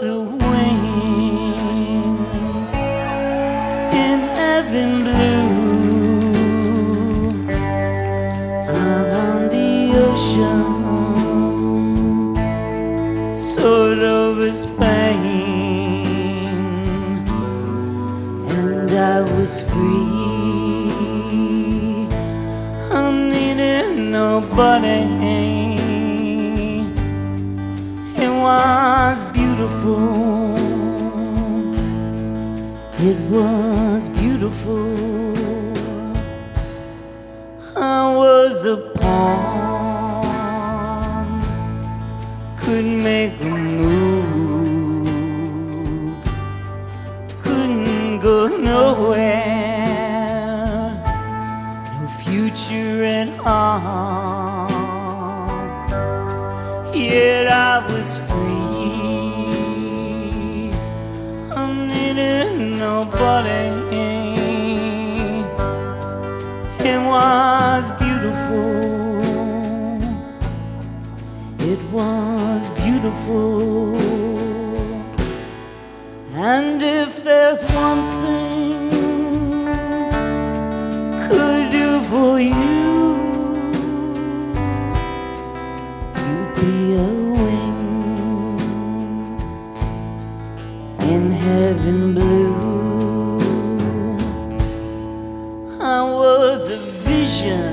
a wing in heaven blue, out on the ocean, sort of a Spain, and I was free. I needed nobody. It was beautiful. It was beautiful. I was a pawn, couldn't make a move, couldn't go nowhere, no future at all. Yet I was free. I needed nobody. It was beautiful. It was beautiful. And if there's one thing could do for you, you'd be a wing in heaven blue. I was a vision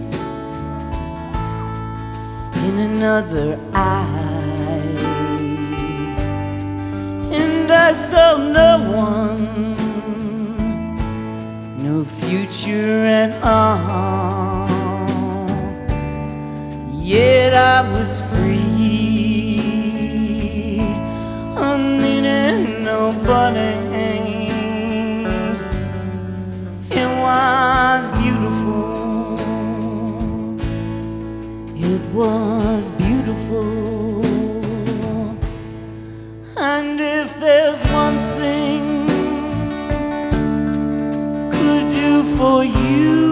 in another eye, and I saw no one, no future at all. Yet I was free. I needed nobody. It was beautiful. It was beautiful. And if there's one thing could do for you,